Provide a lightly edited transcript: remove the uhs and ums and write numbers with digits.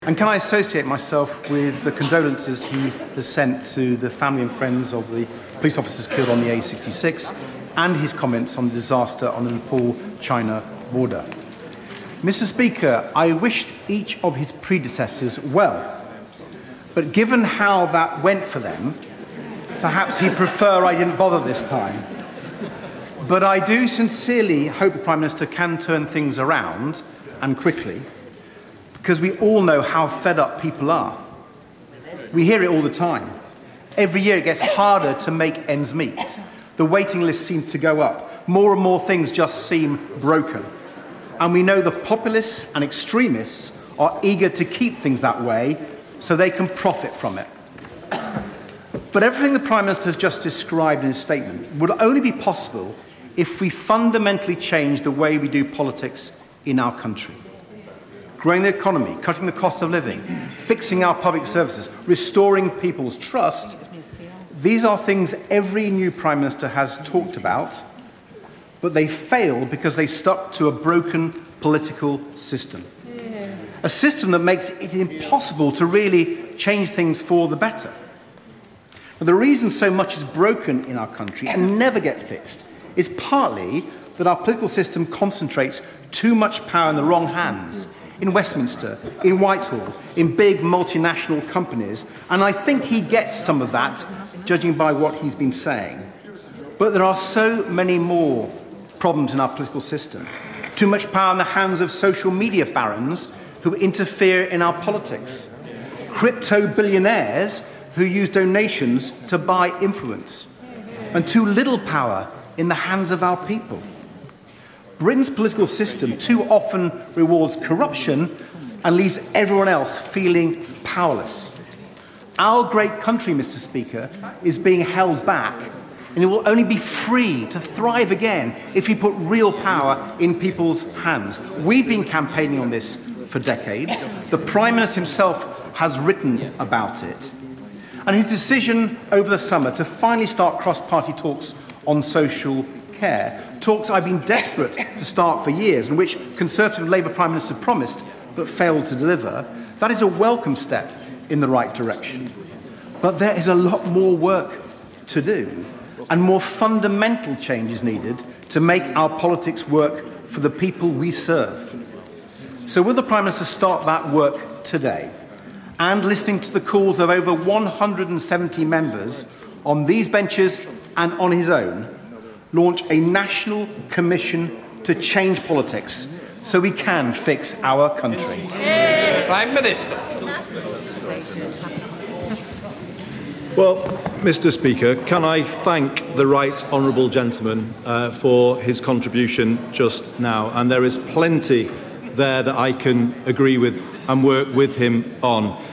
And can I associate myself with the condolences he has sent to the family and friends of the police officers killed on the A66 and his comments on the disaster on the Nepal-China border. Mr. Speaker, I wished each of his predecessors well, but given how that went for them, perhaps he'd prefer I didn't bother this time. But I do sincerely hope the Prime Minister can turn things around, and quickly, because we all know how fed up people are. We hear it all the time. Every year it gets harder to make ends meet. The waiting list seems to go up. More and more things just seem broken. And we know the populists and extremists are eager to keep things that way so they can profit from it. But everything the Prime Minister has just described in his statement would only be possible if we fundamentally change the way we do politics in our country. Growing the economy, cutting the cost of living, fixing our public services, restoring people's trust, these are things every new Prime Minister has talked about, but they failed because they stuck to a broken political system. A system that makes it impossible to really change things for the better. But the reason so much is broken in our country and never gets fixed is partly that our political system concentrates too much power in the wrong hands, in Westminster, in Whitehall, in big multinational companies, and I think he gets some of that, judging by what he's been saying. But there are so many more problems in our political system. Too much power in the hands of social media barons who interfere in our politics. Crypto billionaires who use donations to buy influence. And too little power in the hands of our people. Britain's political system too often rewards corruption and leaves everyone else feeling powerless. Our great country, Mr. Speaker, is being held back, and it will only be free to thrive again if we put real power in people's hands. We've been campaigning on this for decades. The Prime Minister himself has written about it. And his decision over the summer to finally start cross-party talks on social care, talks I've been desperate to start for years, and which Conservative Labour Prime Minister promised but failed to deliver, that is a welcome step in the right direction. But there is a lot more work to do, and more fundamental changes needed to make our politics work for the people we serve. So will the Prime Minister start that work today? And listening to the calls of over 170 members on these benches and on his own, launch a national commission to change politics so we can fix our country. Prime Minister. Well, Mr. Speaker, can I thank the right honourable gentleman for his contribution just now? And there is plenty there that I can agree with and work with him on.